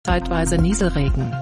Zeitweise Nieselregen.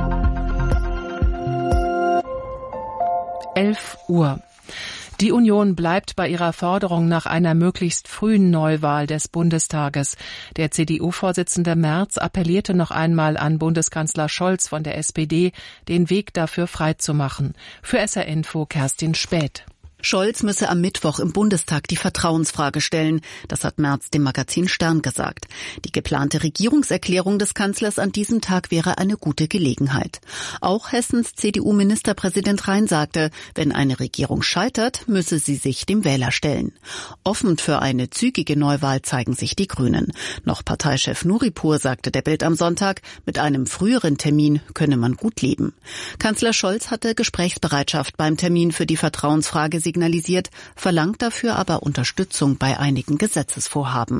11 Uhr. Die Union bleibt bei ihrer Forderung nach einer möglichst frühen Neuwahl des Bundestages. Der CDU-Vorsitzende Merz appellierte noch einmal an Bundeskanzler Scholz von der SPD, den Weg dafür freizumachen. Für SR Info Kerstin Späth. Scholz müsse am Mittwoch im Bundestag die Vertrauensfrage stellen. Das hat Merz dem Magazin Stern gesagt. Die geplante Regierungserklärung des Kanzlers an diesem Tag wäre eine gute Gelegenheit. Auch Hessens CDU-Ministerpräsident Rhein sagte, wenn eine Regierung scheitert, müsse sie sich dem Wähler stellen. Offen für eine zügige Neuwahl zeigen sich die Grünen. Noch Parteichef Nuripur sagte der Bild am Sonntag, mit einem früheren Termin könne man gut leben. Kanzler Scholz hatte Gesprächsbereitschaft beim Termin für die Vertrauensfrage signalisiert, verlangt dafür aber Unterstützung bei einigen Gesetzesvorhaben.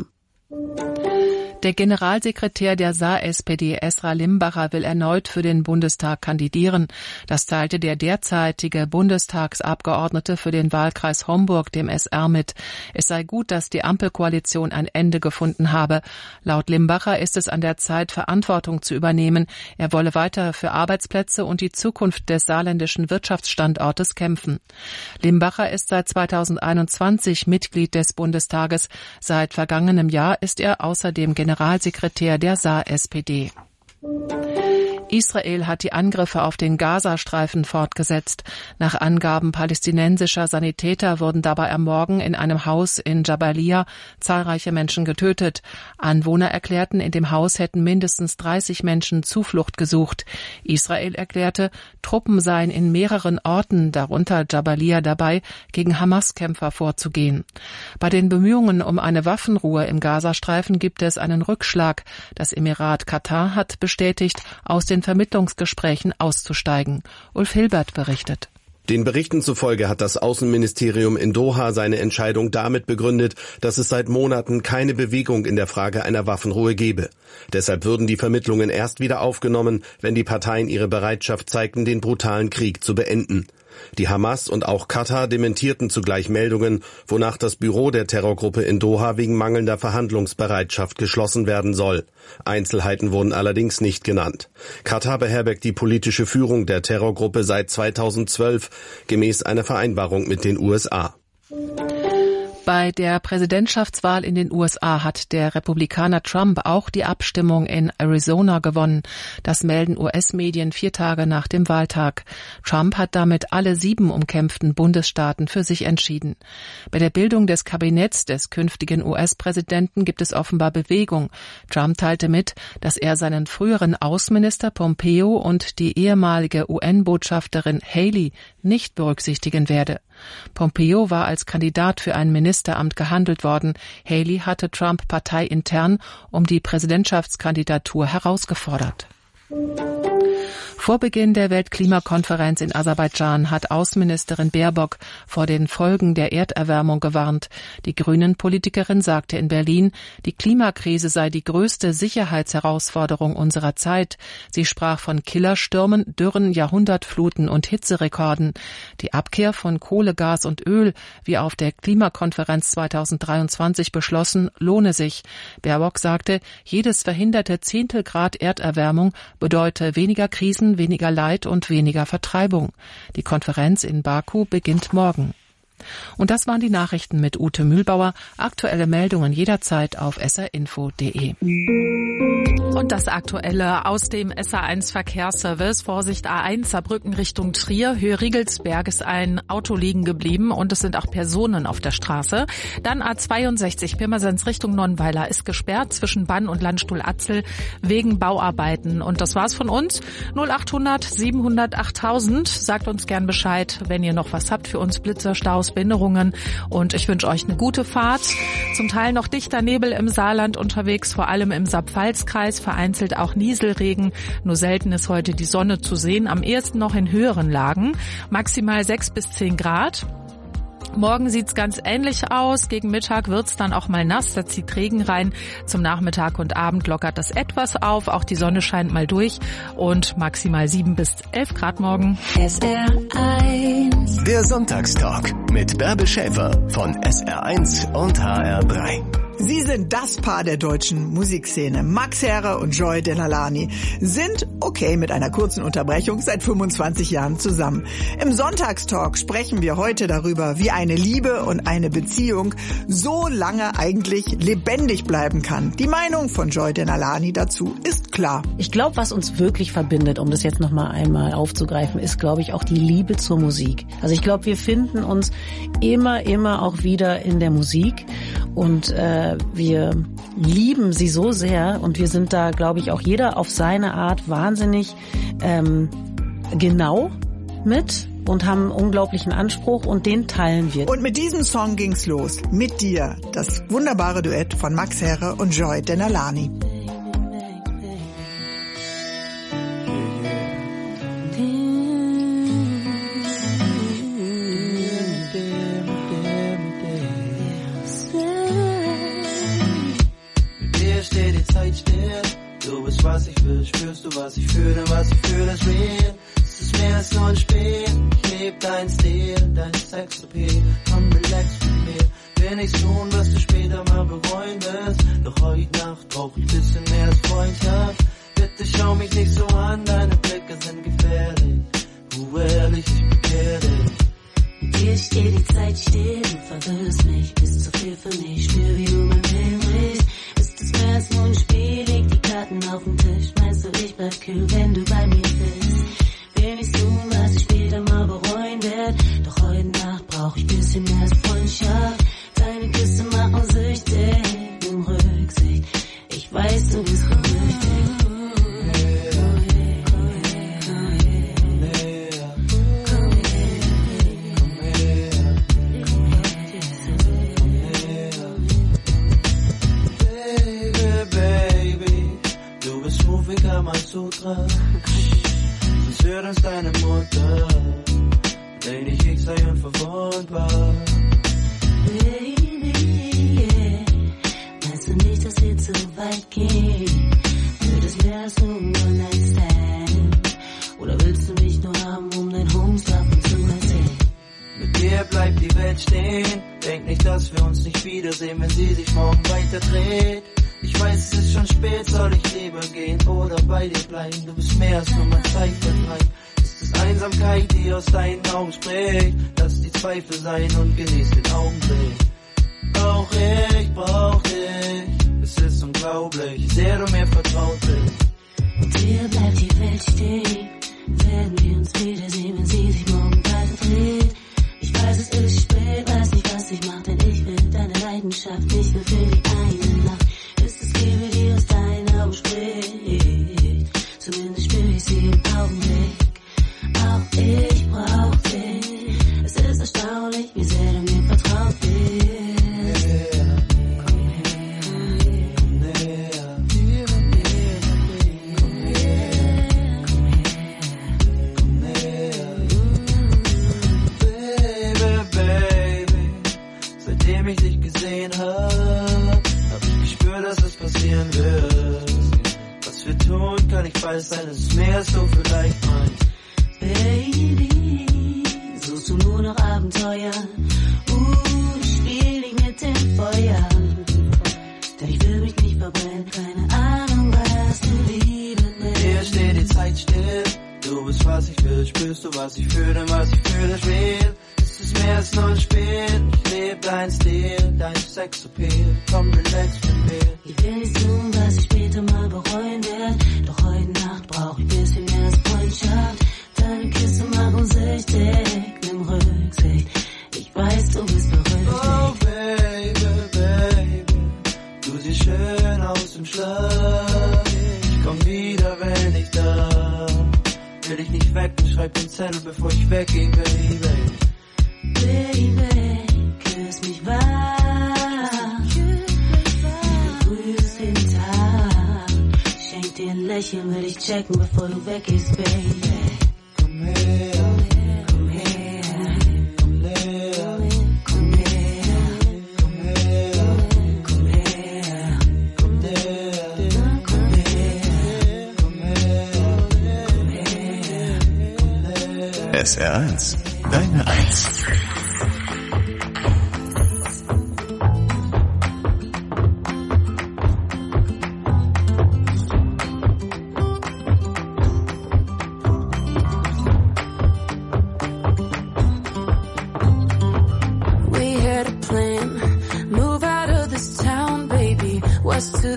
Der Generalsekretär der Saar-SPD, Esra Limbacher, will erneut für den Bundestag kandidieren. Das teilte der derzeitige Bundestagsabgeordnete für den Wahlkreis Homburg dem SR mit. Es sei gut, dass die Ampelkoalition ein Ende gefunden habe. Laut Limbacher ist es an der Zeit, Verantwortung zu übernehmen. Er wolle weiter für Arbeitsplätze und die Zukunft des saarländischen Wirtschaftsstandortes kämpfen. Limbacher ist seit 2021 Mitglied des Bundestages. Seit vergangenem Jahr ist er außerdem Generalsekretär der Saar-SPD. Israel hat die Angriffe auf den Gazastreifen fortgesetzt. Nach Angaben palästinensischer Sanitäter wurden dabei am Morgen in einem Haus in Jabalia zahlreiche Menschen getötet. Anwohner erklärten, in dem Haus hätten mindestens 30 Menschen Zuflucht gesucht. Israel erklärte, Truppen seien in mehreren Orten, darunter Jabalia, dabei, gegen Hamas-Kämpfer vorzugehen. Bei den Bemühungen um eine Waffenruhe im Gazastreifen gibt es einen Rückschlag. Das Emirat Katar hat bestätigt, aus den Vermittlungsgesprächen auszusteigen. Ulf Hilbert berichtet. Den Berichten zufolge hat das Außenministerium in Doha seine Entscheidung damit begründet, dass es seit Monaten keine Bewegung in der Frage einer Waffenruhe gebe. Deshalb würden die Vermittlungen erst wieder aufgenommen, wenn die Parteien ihre Bereitschaft zeigten, den brutalen Krieg zu beenden. Die Hamas und auch Katar dementierten zugleich Meldungen, wonach das Büro der Terrorgruppe in Doha wegen mangelnder Verhandlungsbereitschaft geschlossen werden soll. Einzelheiten wurden allerdings nicht genannt. Katar beherbergt die politische Führung der Terrorgruppe seit 2012, gemäß einer Vereinbarung mit den USA. Bei der Präsidentschaftswahl in den USA hat der Republikaner Trump auch die Abstimmung in Arizona gewonnen. Das melden US-Medien 4 Tage nach dem Wahltag. Trump hat damit alle 7 umkämpften Bundesstaaten für sich entschieden. Bei der Bildung des Kabinetts des künftigen US-Präsidenten gibt es offenbar Bewegung. Trump teilte mit, dass er seinen früheren Außenminister Pompeo und die ehemalige UN-Botschafterin Haley nicht berücksichtigen werde. Pompeo war als Kandidat für ein Ministeramt gehandelt worden. Haley hatte Trump parteiintern um die Präsidentschaftskandidatur herausgefordert. Vor Beginn der Weltklimakonferenz in Aserbaidschan hat Außenministerin Baerbock vor den Folgen der Erderwärmung gewarnt. Die Grünen-Politikerin sagte in Berlin, die Klimakrise sei die größte Sicherheitsherausforderung unserer Zeit. Sie sprach von Killerstürmen, Dürren, Jahrhundertfluten und Hitzerekorden. Die Abkehr von Kohle, Gas und Öl, wie auf der Klimakonferenz 2023 beschlossen, lohne sich. Baerbock sagte, jedes verhinderte Zehntelgrad Erderwärmung bedeute weniger Krisen, weniger Leid und weniger Vertreibung. Die Konferenz in Baku beginnt morgen. Und das waren die Nachrichten mit Ute Mühlbauer. Aktuelle Meldungen jederzeit auf srinfo.de. Und das Aktuelle aus dem SA1 Verkehrsservice. Vorsicht A1 Saarbrücken Richtung Trier. Höhe Riegelsberg ist ein Auto liegen geblieben und es sind auch Personen auf der Straße. Dann A62 Pirmasens Richtung Nonnweiler ist gesperrt zwischen Bann und Landstuhl Atzel wegen Bauarbeiten. Und das war's von uns. 0800 700 8000. Sagt uns gern Bescheid, wenn ihr noch was habt für uns. Blitzer, Staus, Behinderungen. Und ich wünsche euch eine gute Fahrt. Zum Teil noch dichter Nebel im Saarland unterwegs, vor allem im Saar-Pfalz-Kreis. Vereinzelt auch Nieselregen. Nur selten ist heute die Sonne zu sehen. Am ehesten noch in höheren Lagen. Maximal 6 bis 10 Grad. Morgen sieht's ganz ähnlich aus. Gegen Mittag wird's dann auch mal nass. Da zieht Regen rein. Zum Nachmittag und Abend lockert das etwas auf. Auch die Sonne scheint mal durch. Und maximal 7 bis 11 Grad morgen. SR1. Der Sonntagstalk mit Bärbel Schäfer von SR1 und HR3. Sie sind das Paar der deutschen Musikszene. Max Herre und Joy Denalani sind, okay, mit einer kurzen Unterbrechung, seit 25 Jahren zusammen. Im Sonntagstalk sprechen wir heute darüber, wie eine Liebe und eine Beziehung so lange eigentlich lebendig bleiben kann. Die Meinung von Joy Denalani dazu ist klar. Ich glaube, was uns wirklich verbindet, um das jetzt noch mal einmal aufzugreifen, ist, glaube ich, auch die Liebe zur Musik. Also ich glaube, wir finden uns immer auch wieder in der Musik und wir lieben sie so sehr und wir sind da, glaube ich, auch jeder auf seine Art wahnsinnig genau mit und haben einen unglaublichen Anspruch und den teilen wir. Und mit diesem Song ging's los. Mit dir. Das wunderbare Duett von Max Herre und Joy Denalani. Du bist, was ich will, spürst du, was ich fühle, was ich fühle, ist real. Es ist mehr als nur ein Spiel, ich leb dein Stil, dein Sexappeal, komm relax mit mir. Will nichts tun, was du später mal bereuen wirst, doch heute Nacht brauch ich bisschen mehr als Freundschaft. Bitte schau mich nicht so an, deine Blicke sind gefährlich, ehrlich, ich bekehr dich. Mit dir steht die Zeit still, du verwirrst mich, bist zu viel für mich, spür wie du mein Willen brichst. Ist es mehr als nur ein Spiel, leg die Karten auf den Tisch, meinst du, ich bleib kühl, wenn du bei mir bist. Will nichts tun, was ich später mal bereuen werd, doch heute Nacht brauch ich bisschen mehr als Freundschaft. Deine Küsse machen süchtig, nimm Rücksicht, ich weiß, du bist berüchtigt. Sutra, sonst hört uns deine Mutter, Lady, ich sei unverwundbar. Baby, yeah. Meinst du nicht, dass wir zu weit gehen? Wird es mehr als nur ein One-Night-Stand? Oder willst du mich nur haben, um dein Homestuff zu erzählen? Mit dir bleibt die Welt stehen, denk nicht, dass wir uns nicht wiedersehen, wenn sie sich morgen weiter dreht. Ich weiß, es ist schon spät, soll ich lieber gehen oder bei dir bleiben? Du bist mehr als nur mein Zeitvertreib. Ist es Einsamkeit, die aus deinen Augen spricht? Lass die Zweifel sein und genieß den Augenblick. Auch ich brauch dich, es ist unglaublich, wie sehr du mir vertraut bist. Mit dir bleibt die Welt stehen, werden wir uns wiedersehen, wenn sie sich morgen weiter dreht. Ich weiß, es ist spät, weiß nicht, was ich mach, denn ich will deine Leidenschaft nicht nur für die eine Nacht. Liebe, die aus deinen Augen spricht, zumindest spür ich sie im Augenblick. Auch ich brauch dich, es ist erstaunlich, wie sehr du mir vertraut bist. Komm her, komm näher, komm näher, komm näher, komm näher, komm näher. Baby, seitdem ich dich gesehen hab ich gespürt, dass es passieren wird. Was wir tun, kann ich weiß sein, es ist mehr als du vielleicht meinst. Baby, suchst du nur noch Abenteuer? Ich spiel dich mit dem Feuer. Denn ich will mich nicht verbrennen, keine Ahnung, was du Liebe nennst. Hier steht die Zeit still, du bist, was ich will, spürst du, was ich fühle, was ich fühle, ist real. Es ist mehr als nur ein Spiel, ich lebe dein Stil, dein Sexappeal, komm relax mit mir. Ich will nichts tun, was ich später mal bereuen werd, doch heute Nacht brauch ich bisschen mehr als Freundschaft. Deine Küsse machen süchtig, nimm Rücksicht, ich weiß, du bist berüchtigt. Oh baby, baby, du siehst schön aus im Schlaf, ich komm wieder, wenn ich darf. Will ich nicht wecken, schreib den Zettel, bevor ich weggehe, baby. Baby, küss mich wach, du begrüßt den Tag, schenk dir ein Lächeln, will ich checken, bevor du weggehst, Baby. Komm her, komm her, komm näher, komm her, komm her, komm her, komm näher, komm her, komm her. SR1, deine Eins.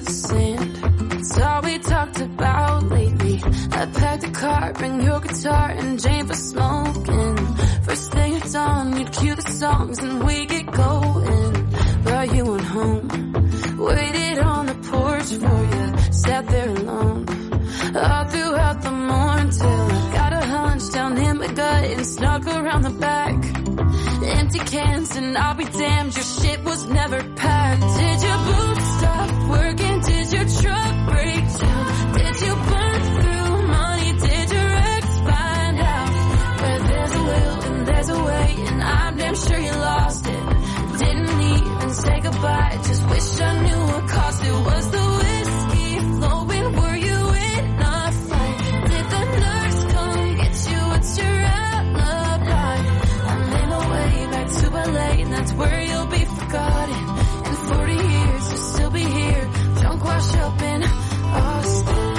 the sand. It's all we talked about lately. I packed a car, bring your guitar and Jane for smoking. First thing at dawn, you'd cue the songs and we get going. But you went home, waited on the porch for you, sat there alone. All throughout the morning till I got a hunch down in my gut and snuck around the back. Empty cans and I'll be damned, your shit was never packed. Did your boots stop working? Did your truck break down? Did you burn through money? Did your ex find out? Where there's a will and there's a way, and I'm damn sure you lost it. Didn't even say goodbye, just wish I knew what cost it. Was the whiskey flowing? Were you in a fight? Did the nurse come get you? What's your alibi? I'm in my way back to LA, and that's where you'll be forgotten. In 40 years you'll still be here, drunk washed up in Austin.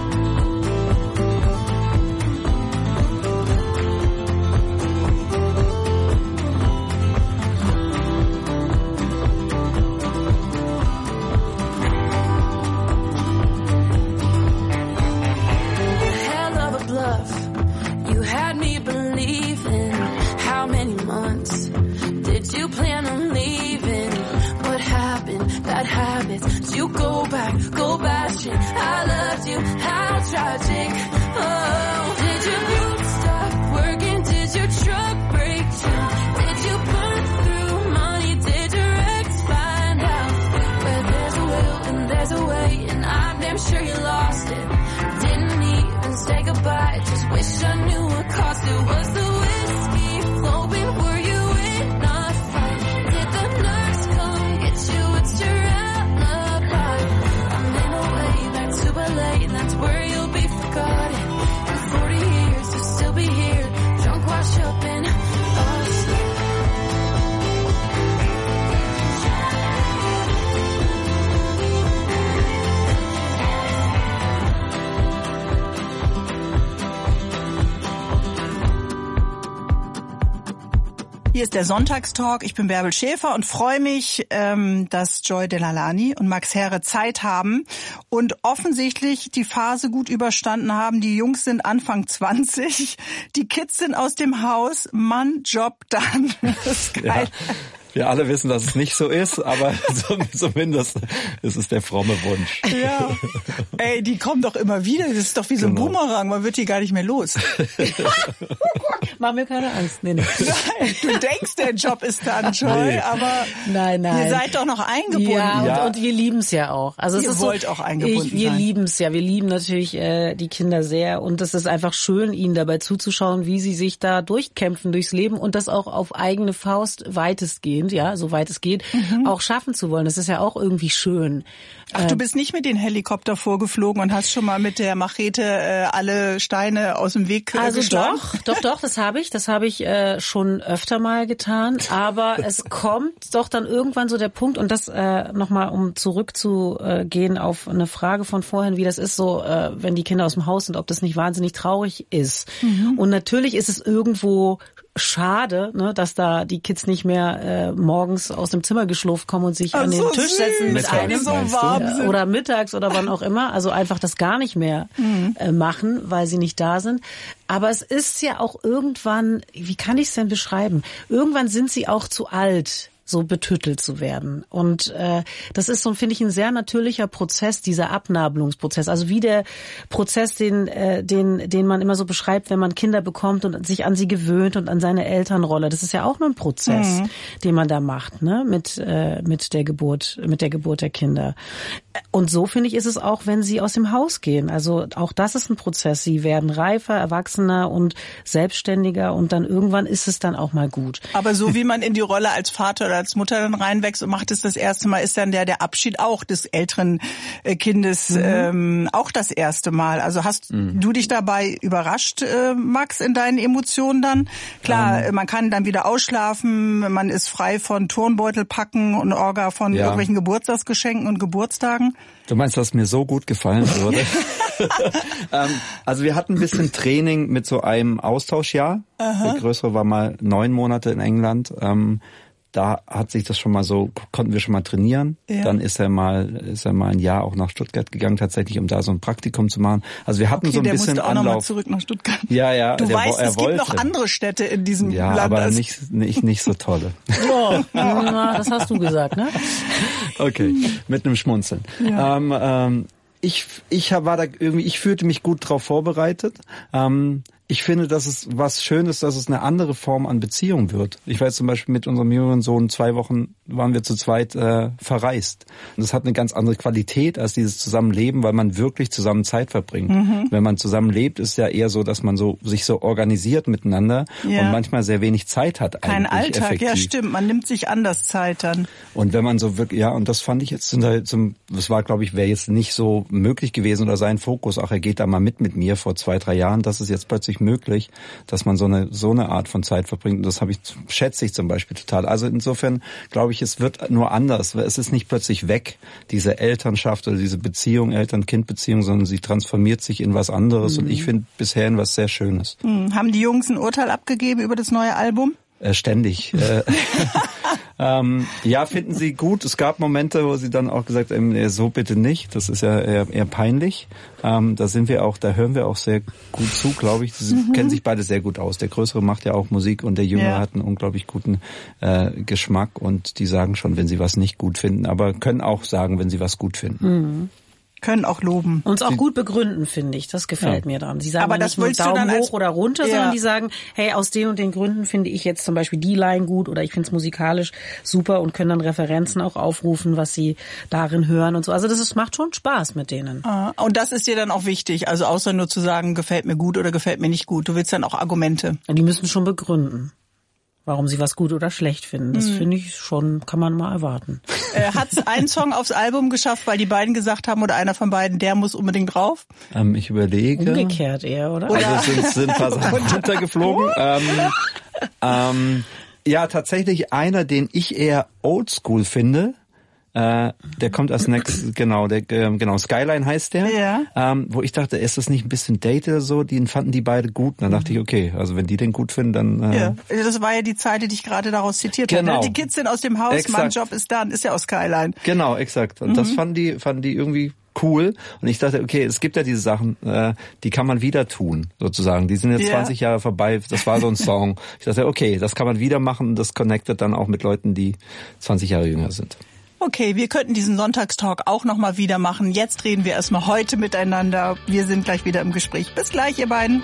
You had me believing. How many months did you plan on leaving? What happened? Bad habits. Did you go bashing? I loved you. How tragic. Oh, did your boots stop working? Did your truck break down? Did you burn through money? Did your ex find out? Where there's a will and there's a way, and I'm damn sure you lost it. Didn't even say goodbye, just wish I knew what cost it. Was the whiskey flowing? Were you in a fight? Did the nurse come get you? What's your alibi? I'm in my way back to LA, and that's where you'll be forgotten. In 40 years you'll still be here, drunk washed up in Austin. Hier ist der Sonntagstalk. Ich bin Bärbel Schäfer und freue mich, dass Joy Delalani und Max Herre Zeit haben und offensichtlich die Phase gut überstanden haben. Die Jungs sind Anfang 20, die Kids sind aus dem Haus, Mann, Job, dann. Das ist geil. Ja. Wir alle wissen, dass es nicht so ist, aber zumindest ist es der fromme Wunsch. Ja. Ey, die kommen doch immer wieder. Das ist doch wie so ein Boomerang. Man wird die gar nicht mehr los. Mach mir keine Angst. Nee. Nein, du denkst, der Job ist dann, Joy, aber nein. Ihr seid doch noch eingebunden. Ja, und wir lieben es ja auch. Also ihr wollt so, auch eingebunden wir sein. Wir lieben es ja. Wir lieben natürlich die Kinder sehr. Und es ist einfach schön, ihnen dabei zuzuschauen, wie sie sich da durchkämpfen durchs Leben und das auch auf eigene Faust weitestgehend, ja, soweit es geht, auch schaffen zu wollen. Das ist ja auch irgendwie schön. Ach, du bist nicht mit den Helikopter vorgeflogen und hast schon mal mit der Machete alle Steine aus dem Weg geschlagen? Doch, das habe ich. Das habe ich schon öfter mal getan. Aber es kommt doch dann irgendwann so der Punkt, und das nochmal, um zurückzugehen auf eine Frage von vorhin, wie das ist so, wenn die Kinder aus dem Haus sind, ob das nicht wahnsinnig traurig ist. Und natürlich ist es irgendwo schade, ne, dass da die Kids nicht mehr morgens aus dem Zimmer geschlurft kommen und sich an den Tisch setzen mit einem oder mittags oder wann auch immer. Also einfach das gar nicht mehr machen, weil sie nicht da sind. Aber es ist ja auch irgendwann, wie kann ich es denn beschreiben? Irgendwann sind sie auch zu alt, so betüttelt zu werden. Und das ist so, finde ich, ein sehr natürlicher Prozess, dieser Abnabelungsprozess. Also wie der Prozess, den man immer so beschreibt, wenn man Kinder bekommt und sich an sie gewöhnt und an seine Elternrolle. Das ist ja auch nur ein Prozess, den man da macht, ne, mit der Geburt der Kinder. Und so, finde ich, ist es auch, wenn sie aus dem Haus gehen. Also auch das ist ein Prozess. Sie werden reifer, erwachsener und selbstständiger, und dann irgendwann ist es dann auch mal gut. Aber so wie man in die Rolle als Vater oder als Mutter dann reinwächst und macht es das erste Mal, ist dann der Abschied auch des älteren Kindes auch das erste Mal. Also hast du dich dabei überrascht, Max, in deinen Emotionen dann? Klar, man kann dann wieder ausschlafen, man ist frei von Turnbeutel packen und Orga von irgendwelchen Geburtstagsgeschenken und Geburtstagen. Du meinst, dass mir so gut gefallen würde? Also wir hatten ein bisschen Training mit so einem Austauschjahr. Der größere war mal 9 Monate in England. da hat sich das schon mal so, konnten wir schon mal trainieren. Ja. Dann ist er mal ein Jahr auch nach Stuttgart gegangen, tatsächlich, um da so ein Praktikum zu machen. Also wir hatten so ein bisschen Anlauf. Der musste auch nochmal zurück nach Stuttgart. Ja. Du weißt, es gibt noch andere Städte in diesem Land. Ja, aber nicht so tolle. Oh, das hast du gesagt, ne? Okay, mit einem Schmunzeln. Ja. Ich fühlte mich gut drauf vorbereitet. Ich finde, dass es was Schönes, dass es eine andere Form an Beziehung wird. Ich weiß zum Beispiel, mit unserem jüngeren Sohn 2 Wochen waren wir zu zweit verreist. Und das hat eine ganz andere Qualität als dieses Zusammenleben, weil man wirklich zusammen Zeit verbringt. Wenn man zusammenlebt, ist ja eher so, dass man sich so organisiert miteinander und manchmal sehr wenig Zeit hat. Kein Alltag, effektiv. Ja stimmt, man nimmt sich anders Zeit dann. Und wenn man so wirklich, und das fand ich jetzt, das war, glaube ich, wäre jetzt nicht so möglich gewesen oder sein Fokus, er geht da mal mit mir vor 2-3 Jahren, das ist jetzt plötzlich möglich, dass man so eine Art von Zeit verbringt. Und das schätze ich zum Beispiel total. Also insofern glaube ich, es wird nur anders. Es ist nicht plötzlich weg, diese Elternschaft oder diese Beziehung, Eltern-Kind-Beziehung, sondern sie transformiert sich in was anderes. Und ich finde bisher in was sehr Schönes. Haben die Jungs ein Urteil abgegeben über das neue Album? Ständig. Finden sie gut. Es gab Momente, wo sie dann auch gesagt haben, so bitte nicht. Das ist ja eher peinlich. Da hören wir auch sehr gut zu, glaube ich. Sie kennen sich beide sehr gut aus. Der Größere macht ja auch Musik und der Jüngere hat einen unglaublich guten Geschmack und die sagen schon, wenn sie was nicht gut finden, aber können auch sagen, wenn sie was gut finden. Können auch loben. Uns auch gut begründen, finde ich. Das gefällt mir daran. Sie sagen aber nicht nur Daumen hoch oder runter, sondern die sagen, hey, aus den und den Gründen finde ich jetzt zum Beispiel die Line gut oder ich finde es musikalisch super und können dann Referenzen auch aufrufen, was sie darin hören und so. Also das macht schon Spaß mit denen. Und das ist dir dann auch wichtig, also außer nur zu sagen, gefällt mir gut oder gefällt mir nicht gut. Du willst dann auch Argumente. Die müssen schon begründen, warum sie was gut oder schlecht finden. Das finde ich schon, kann man mal erwarten. Hat's einen Song aufs Album geschafft, weil die beiden gesagt haben oder einer von beiden, der muss unbedingt drauf? Ich überlege. Umgekehrt eher, oder? Also sind ein paar Sachen runtergeflogen. Tatsächlich einer, den ich eher oldschool finde. Der kommt als nächstes, Skyline heißt der, wo ich dachte, ist das nicht ein bisschen dated oder so? Den fanden die beide gut. Und dann dachte ich, okay, also wenn die den gut finden, dann... das war ja die Zeile, die ich gerade daraus zitiert habe. Die Kids sind aus dem Haus, exakt. Mein Job ist done, ist ja aus Skyline. Genau, exakt. Und das fanden die irgendwie cool. Und ich dachte, okay, es gibt ja diese Sachen, die kann man wieder tun, sozusagen. Die sind jetzt 20 Jahre vorbei. Das war so ein Song. Ich dachte, okay, das kann man wieder machen. Das connectet dann auch mit Leuten, die 20 Jahre jünger sind. Okay, wir könnten diesen Sonntagstalk auch nochmal wieder machen. Jetzt reden wir erstmal heute miteinander. Wir sind gleich wieder im Gespräch. Bis gleich, ihr beiden.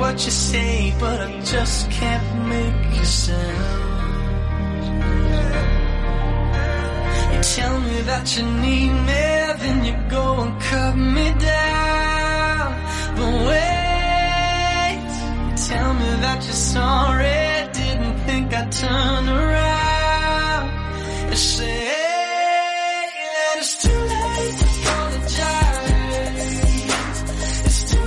what you say, but I just can't make a sound. You tell me that you need me, then you go and cut me down. But wait, you tell me that you're sorry, didn't think I'd turn around. You say that it's too late to apologize. It's too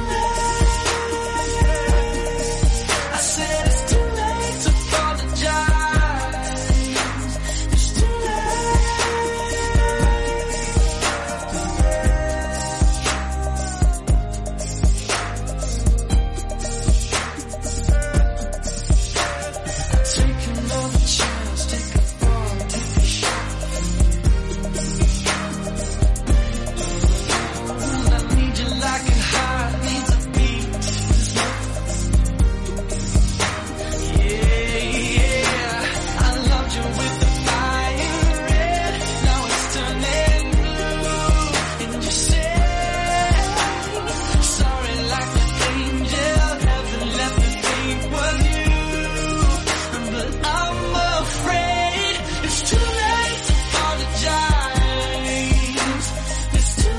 late. I said it's too late to apologize. It's too take another chance, take a fall, take a shot. I need you like a heart needs a beat. Yeah, I loved you with the fire red. Now it's turning blue. And you say sorry like an angel. Heaven let me think was you. But I'm afraid it's too late to apologize. It's too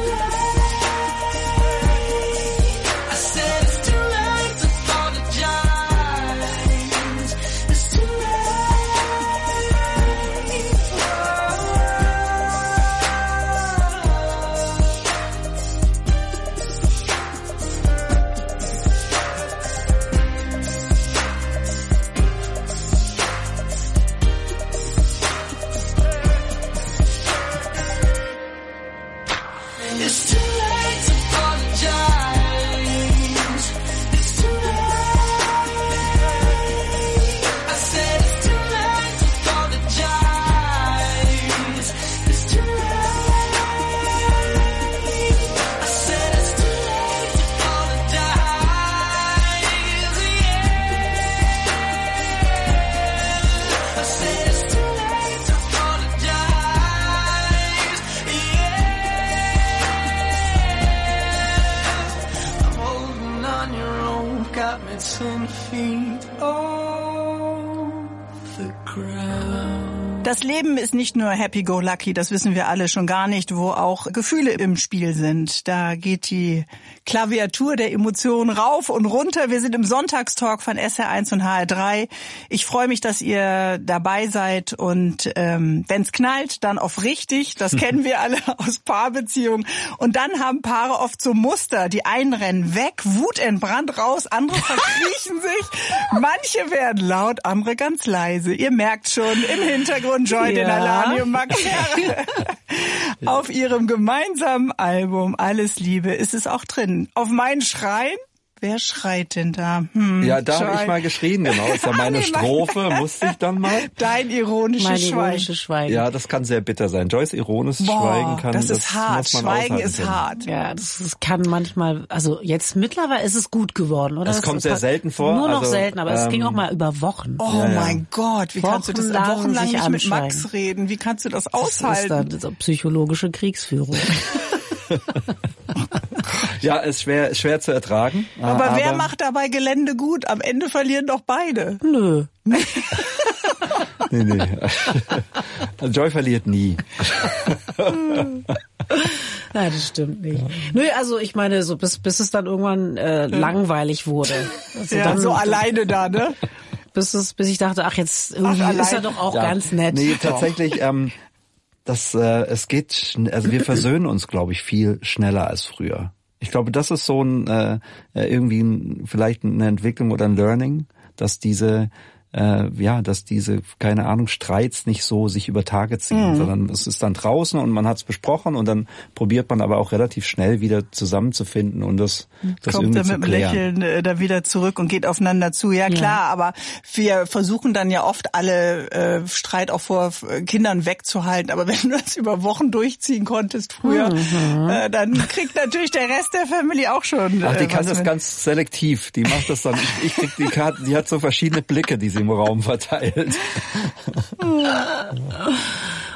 late. I said it's too late to apologize. It's too late. It's too late to apologize. It's too late. I said it's too late to apologize. It's too late. I said it's too late to apologize. Yeah. I said it's too late to apologize. Yeah. I'm holding on your own, got me 10 feet off the ground. Das Leben ist nicht nur happy-go-lucky, das wissen wir alle schon gar nicht, wo auch Gefühle im Spiel sind. Da geht die Klaviatur der Emotionen rauf und runter. Wir sind im Sonntagstalk von SR1 und HR3. Ich freue mich, dass ihr dabei seid und wenn's knallt, dann auf richtig. Das kennen wir alle aus Paarbeziehungen. Und dann haben Paare oft so Muster. Die einen rennen weg, wutentbrannt raus, andere verkriechen sich. Manche werden laut, andere ganz leise. Ihr merkt schon, im Hintergrund Joy Denalani und Max Herre. Auf ihrem gemeinsamen Album Alles Liebe ist es auch drin. Auf meinen Schreien? Wer schreit denn da? Ja, da habe ich mal geschrien, genau. Das war meine Strophe, musste ich dann mal. Dein ironisches Schweigen. Ja, das kann sehr bitter sein. Joyce ironisches Schweigen kann. Das ist hart. Schweigen ist können. hart. Ja, das kann manchmal, also jetzt mittlerweile ist es gut geworden, oder? Es kommt sehr selten vor. Nur noch also, selten, aber es ging auch mal über Wochen. Oh mein Gott, wie kannst du das wochenlang nicht mit Max reden? Wie kannst du das aushalten? Das ist dann psychologische Kriegsführung. Ja, ist schwer zu ertragen. Aber wer macht dabei Gelände gut? Am Ende verlieren doch beide. Nö. Nee. Joy verliert nie. Nein, das stimmt nicht. Ja. Nö, also ich meine, so bis es dann irgendwann langweilig wurde. Also ja, dann, so alleine da, ne? Bis ich dachte, ach jetzt irgendwie ist er doch auch ganz nett. Nee, tatsächlich, es geht, also wir versöhnen uns, glaube ich, viel schneller als früher. Ich glaube, das ist so ein vielleicht eine Entwicklung oder ein Learning, dass diese keine Ahnung, Streits nicht so sich über Tage ziehen, sondern es ist dann draußen und man hat es besprochen und dann probiert man aber auch relativ schnell wieder zusammenzufinden und das kommt irgendwie dann zu mit dem klären. Lächeln da wieder zurück und geht aufeinander zu. Ja klar, aber wir versuchen dann ja oft alle Streit auch vor Kindern wegzuhalten. Aber wenn du das über Wochen durchziehen konntest früher, dann kriegt natürlich der Rest der Family auch schon. Ach, die kann das ganz selektiv. Die macht das dann. Ich krieg die Karte. Die hat so verschiedene Blicke, die sie im Raum verteilt.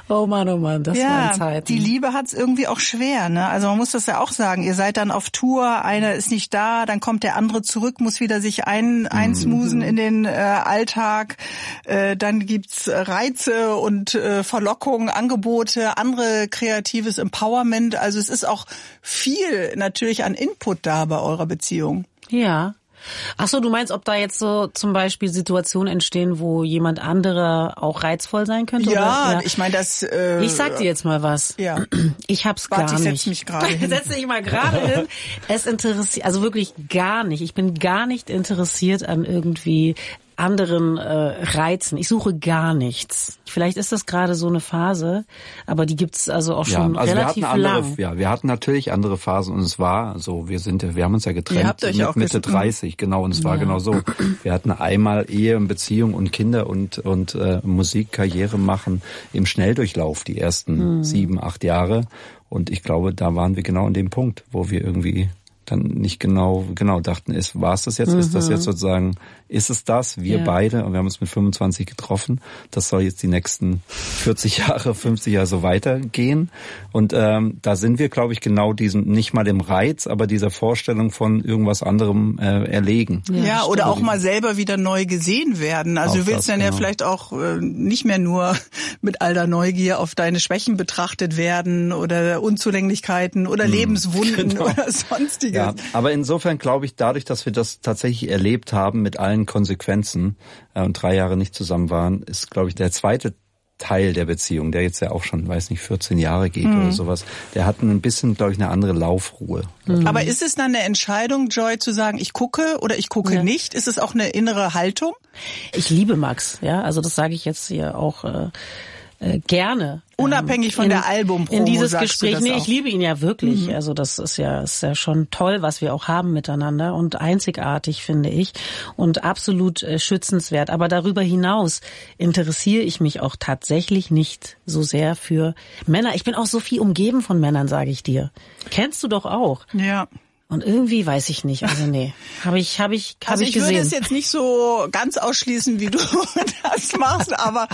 Oh Mann, das waren Zeiten. Die Liebe hat's irgendwie auch schwer, ne? Also man muss das ja auch sagen. Ihr seid dann auf Tour, einer ist nicht da, dann kommt der andere zurück, muss wieder sich einsmusen in den Alltag. Dann gibt's Reize und Verlockungen, Angebote, andere kreatives Empowerment. Also es ist auch viel natürlich an Input da bei eurer Beziehung. Ja. Ach so, du meinst, ob da jetzt so zum Beispiel Situationen entstehen, wo jemand anderer auch reizvoll sein könnte? Ja, oder? Ich meine, das... ich sag dir jetzt mal was. Ja. Ich hab's gar nicht. Setz mich gerade hin. Setz dich mal gerade hin. Es interessiert, also wirklich gar nicht. Ich bin gar nicht interessiert an irgendwie anderen Reizen. Ich suche gar nichts. Vielleicht ist das gerade so eine Phase, aber die gibt's also auch schon relativ lang. Wir hatten natürlich andere Phasen und es war so, wir haben uns ja getrennt mit Mitte 30, genau, und es war genau so. Wir hatten einmal Ehe und Beziehung und Kinder und Musik, Karriere machen im Schnelldurchlauf die ersten 7, 8 Jahre, und ich glaube, da waren wir genau an dem Punkt, wo wir irgendwie dann nicht genau dachten, war es das jetzt, ist das jetzt sozusagen, ist es das, wir beide, und wir haben uns mit 25 getroffen, das soll jetzt die nächsten 40 Jahre, 50 Jahre so weitergehen, und da sind wir, glaube ich, genau diesem, nicht mal dem Reiz, aber dieser Vorstellung von irgendwas anderem erlegen. Ja, oder auch mal selber wieder neu gesehen werden, also du willst dann ja vielleicht auch nicht mehr nur mit all der Neugier auf deine Schwächen betrachtet werden oder Unzulänglichkeiten oder Lebenswunden oder sonstiges. Ja, aber insofern glaube ich, dadurch, dass wir das tatsächlich erlebt haben mit allen Konsequenzen und 3 Jahre nicht zusammen waren, ist, glaube ich, der zweite Teil der Beziehung, der jetzt ja auch schon, 14 Jahre geht oder sowas, der hat ein bisschen, glaube ich, eine andere Laufruhe. Aber ist es dann eine Entscheidung, Joy, zu sagen, ich gucke oder ich gucke nicht? Ist es auch eine innere Haltung? Ich liebe Max, ja, also das sage ich jetzt hier auch gerne. Unabhängig von der Albumpromo. In dieses Gespräch. Nee, ich liebe ihn ja wirklich. Also das ist ja schon toll, was wir auch haben miteinander, und einzigartig, finde ich, und absolut schützenswert. Aber darüber hinaus interessiere ich mich auch tatsächlich nicht so sehr für Männer. Ich bin auch so viel umgeben von Männern, sage ich dir. Kennst du doch auch. Ja. Und irgendwie weiß ich nicht, also nee, habe ich gesehen. Ich würde es jetzt nicht so ganz ausschließen, wie du das machst, aber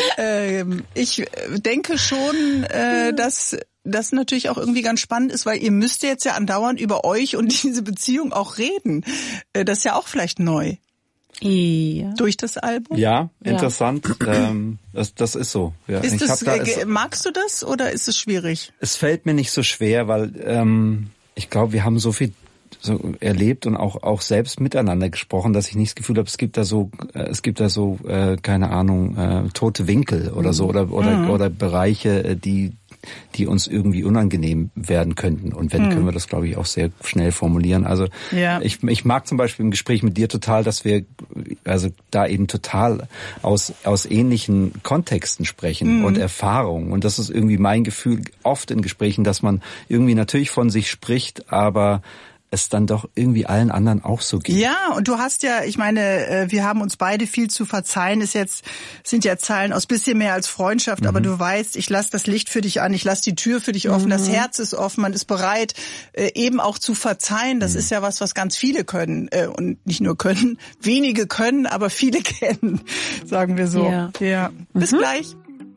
ich denke schon, dass das natürlich auch irgendwie ganz spannend ist, weil ihr müsst jetzt ja andauernd über euch und diese Beziehung auch reden. Das ist ja auch vielleicht neu. Ja. Durch das Album? Ja, interessant. Das ist so. Ja. Magst du das oder ist es schwierig? Es fällt mir nicht so schwer, weil ich glaube, wir haben so viel so erlebt und auch selbst miteinander gesprochen, dass ich nicht das Gefühl habe, es gibt da so keine Ahnung, tote Winkel oder so oder Bereiche, die uns irgendwie unangenehm werden könnten. Und wenn, können wir das, glaube ich, auch sehr schnell formulieren. Also ich mag zum Beispiel im Gespräch mit dir total, dass wir also da eben total aus ähnlichen Kontexten sprechen und Erfahrungen. Und das ist irgendwie mein Gefühl oft in Gesprächen, dass man irgendwie natürlich von sich spricht, aber es dann doch irgendwie allen anderen auch so geht. Ja, und du hast ja, ich meine, wir haben uns beide viel zu verzeihen. Sind ja Zeilen aus bisschen mehr als Freundschaft, aber du weißt, ich lasse das Licht für dich an, ich lasse die Tür für dich offen, das Herz ist offen, man ist bereit, eben auch zu verzeihen. Das ist ja was ganz viele können und nicht nur können, wenige können, aber viele kennen, sagen wir so. Ja. Bis gleich.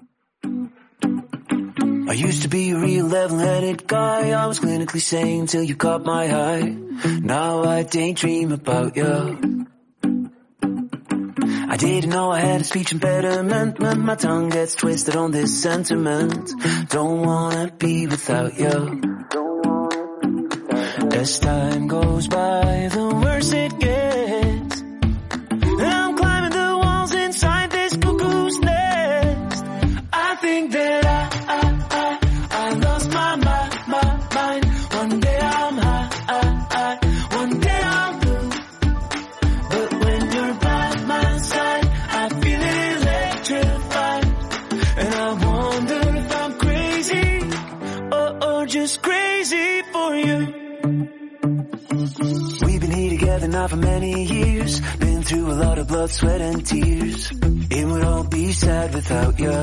I used to be a real level-headed guy. I was clinically sane till you caught my eye. Now I daydream about you. I didn't know I had a speech impediment, but my tongue gets twisted on this sentiment. Don't wanna be without you. As time goes by, the worse it gets. I'm climbing the walls inside this cuckoo's nest. I think that I lost my mind. One day I'm high, one day I'm blue. But when you're by my side, I feel electrified. And I wonder if I'm crazy, or just crazy for you. We've been here together now for many years. Been through a lot of blood, sweat and tears. It would all be sad without you.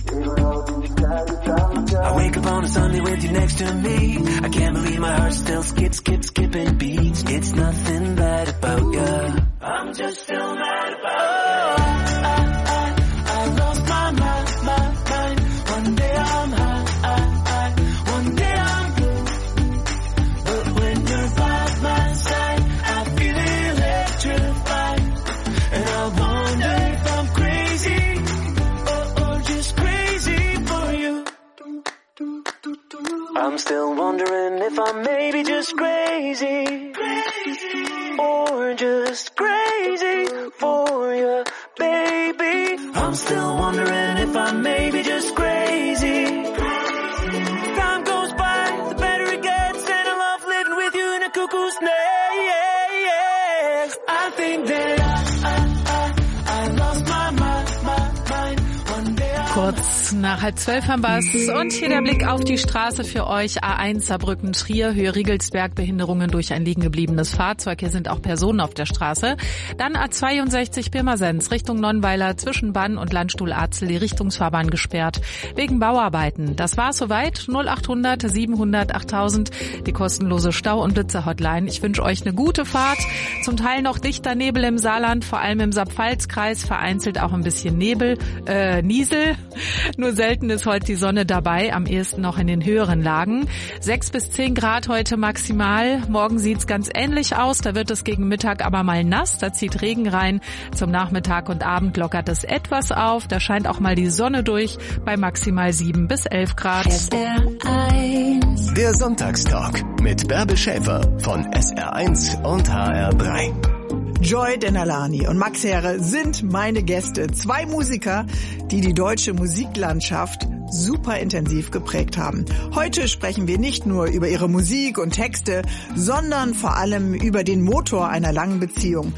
I wake up on a Sunday with you next to me. I can't believe my heart still skipping beats. It's nothing bad about you. I'm just still mad about you. I lost my mind. One day I'm still wondering if I'm maybe just crazy, or just crazy for you, baby. I'm still wondering if I'm maybe just crazy. Time goes by, the better it gets, and I love living with you in a cuckoo's nest. I think that I lost my mind. One day Kurz nach 11:30 haben wir's. Und hier der Blick auf die Straße für euch. A1 Saarbrücken Trier, Höhe Riegelsberg, Behinderungen durch ein liegen gebliebenes Fahrzeug. Hier sind auch Personen auf der Straße. Dann A62 Pirmasens Richtung Nonnweiler zwischen Bann und Landstuhl Arzel die Richtungsfahrbahn gesperrt wegen Bauarbeiten. Das war's soweit. 0800 700 8000 die kostenlose Stau- und Blitzer-Hotline. Ich wünsche euch eine gute Fahrt. Zum Teil noch dichter Nebel im Saarland, vor allem im Saarpfalz-Kreis, vereinzelt auch ein bisschen Niesel. Nur selten ist heute die Sonne dabei, am ehesten noch in den höheren Lagen. 6 bis 10 Grad heute maximal. Morgen sieht's ganz ähnlich aus, da wird es gegen Mittag aber mal nass, da zieht Regen rein. Zum Nachmittag und Abend lockert es etwas auf, da scheint auch mal die Sonne durch bei maximal 7 bis 11 Grad. SR1. Der Sonntagstalk mit Bärbel Schäfer von SR1 und HR3. Joy Denalani und Max Herre sind meine Gäste. 2 Musiker, die die deutsche Musiklandschaft super intensiv geprägt haben. Heute sprechen wir nicht nur über ihre Musik und Texte, sondern vor allem über den Motor einer langen Beziehung.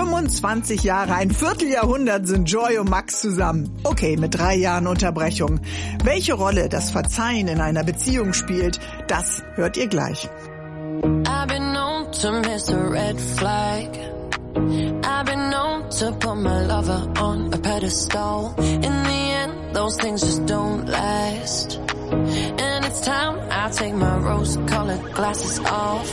25 Jahre, ein Vierteljahrhundert sind Joy und Max zusammen. Okay, mit 3 Jahren Unterbrechung. Welche Rolle das Verzeihen in einer Beziehung spielt, das hört ihr gleich. I've been known to miss a red flag. I've been known to put my lover on a pedestal. In the end, those things just don't last. And it's time I take my rose-colored glasses off.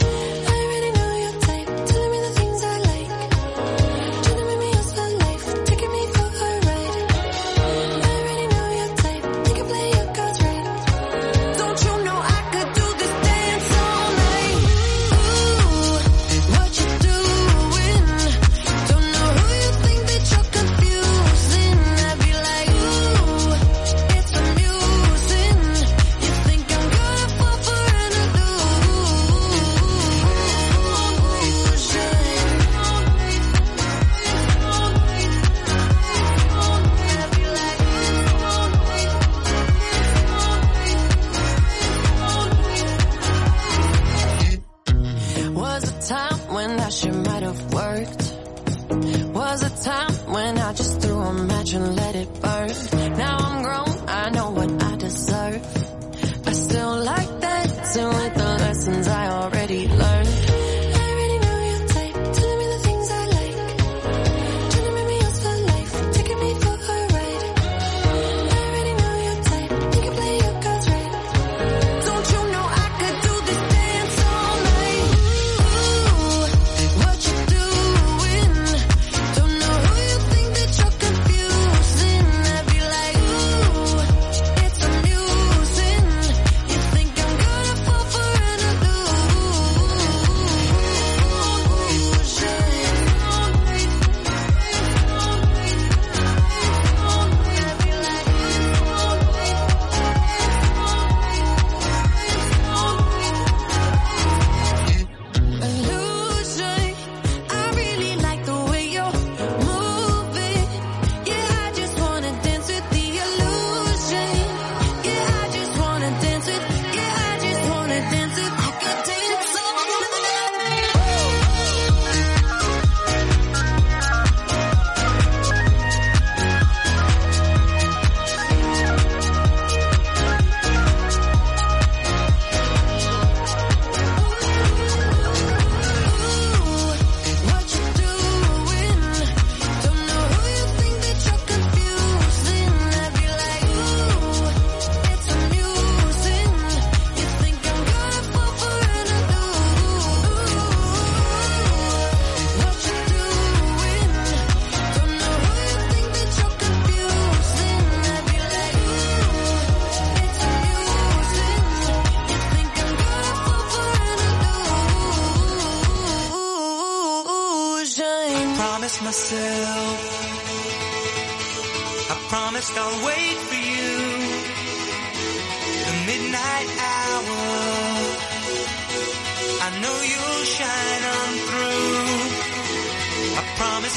promised I'll wait for you. The midnight hour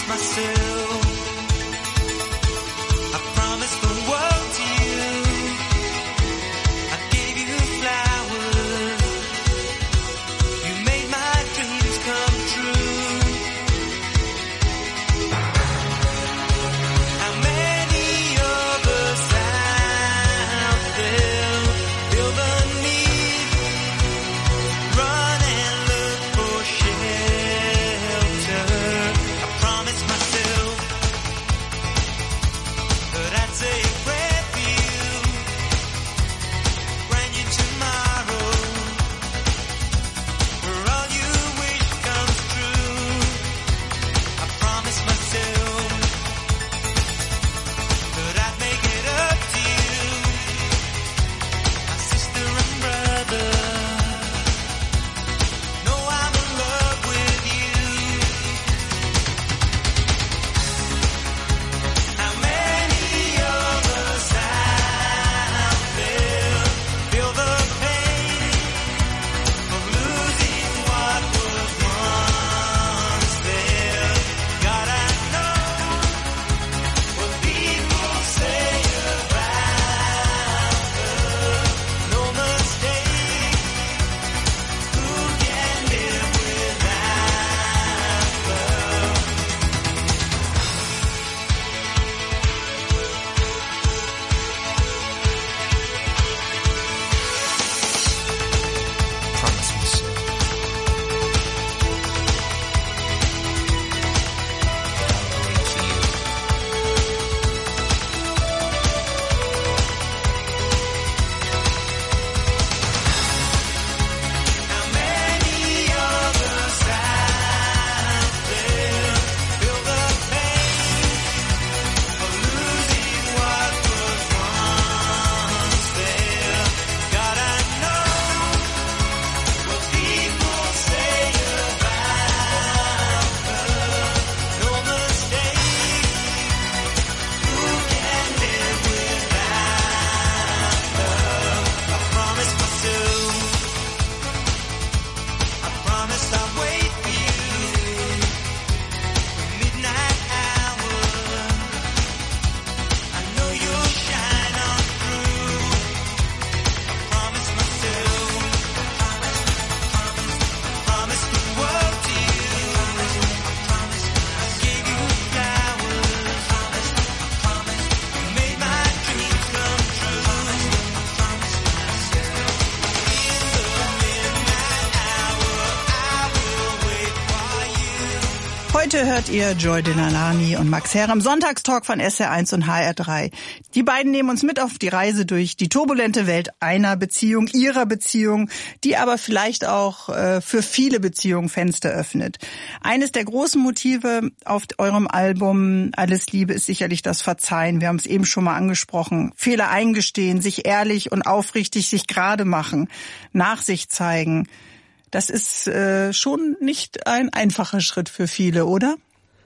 Heute hört ihr Joy Delalani und Max Herre im Sonntagstalk von SR1 und HR3. Die beiden nehmen uns mit auf die Reise durch die turbulente Welt einer Beziehung, ihrer Beziehung, die aber vielleicht auch für viele Beziehungen Fenster öffnet. Eines der großen Motive auf eurem Album Alles Liebe ist sicherlich das Verzeihen. Wir haben es eben schon mal angesprochen. Fehler eingestehen, sich ehrlich und aufrichtig sich gerade machen, Nachsicht zeigen. Das ist schon nicht ein einfacher Schritt für viele, oder?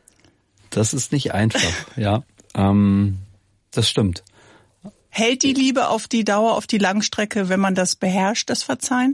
Das ist nicht einfach, ja. Das stimmt. Hält die Liebe auf die Dauer, auf die Langstrecke, wenn man das beherrscht, das Verzeihen?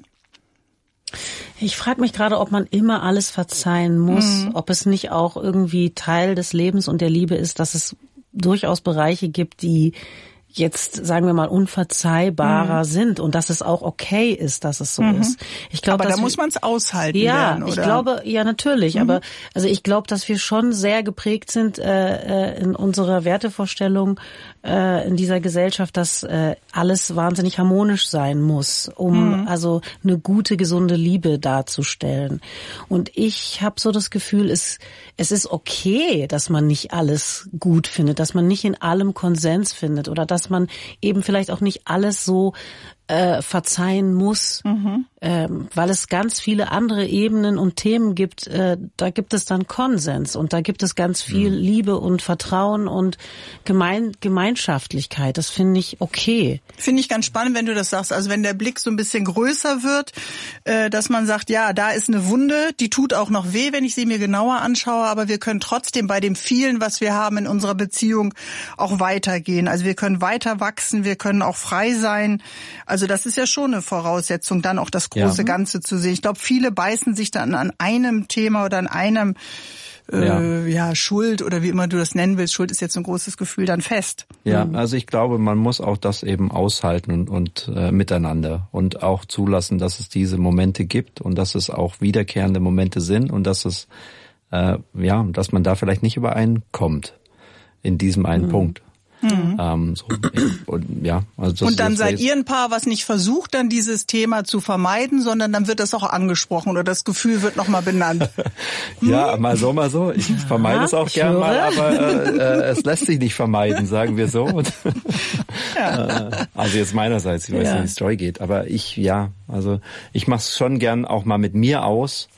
Ich frage mich gerade, ob man immer alles verzeihen muss, ob es nicht auch irgendwie Teil des Lebens und der Liebe ist, dass es durchaus Bereiche gibt, die jetzt, sagen wir mal, unverzeihbarer sind und dass es auch okay ist, dass es so ist. Ich glaube, aber da muss man es aushalten lernen, oder? Ich glaube, ja, natürlich. Aber also ich glaube, dass wir schon sehr geprägt sind in unserer Wertevorstellung in dieser Gesellschaft, dass alles wahnsinnig harmonisch sein muss, um also eine gute, gesunde Liebe darzustellen. Und ich habe so das Gefühl, es ist okay, dass man nicht alles gut findet, dass man nicht in allem Konsens findet oder dass man eben vielleicht auch nicht alles so verzeihen muss, weil es ganz viele andere Ebenen und Themen gibt, da gibt es dann Konsens und da gibt es ganz viel Liebe und Vertrauen und Gemeinschaftlichkeit. Das finde ich okay. Finde ich ganz spannend, wenn du das sagst. Also wenn der Blick so ein bisschen größer wird, dass man sagt, ja, da ist eine Wunde, die tut auch noch weh, wenn ich sie mir genauer anschaue, aber wir können trotzdem bei dem vielen, was wir haben in unserer Beziehung, auch weitergehen. Also wir können weiter wachsen, wir können auch frei sein. Also das ist ja schon eine Voraussetzung, dann auch das große Ganze zu sehen. Ich glaube, viele beißen sich dann an einem Thema oder an einem Schuld oder wie immer du das nennen willst. Schuld ist jetzt ein großes Gefühl, dann fest. Ja, also ich glaube, man muss auch das eben aushalten und miteinander und auch zulassen, dass es diese Momente gibt und dass es auch wiederkehrende Momente sind und dass es dass man da vielleicht nicht übereinkommt in diesem einen Punkt. Also und dann seid ihr ein Paar, was nicht versucht, dann dieses Thema zu vermeiden, sondern dann wird das auch angesprochen oder das Gefühl wird nochmal benannt. Ja, mal so. Ich vermeide es auch gern mal, aber es lässt sich nicht vermeiden, sagen wir so. Also jetzt meinerseits, ich weiß nicht, wie die Story geht, aber ich mache es schon gern auch mal mit mir aus.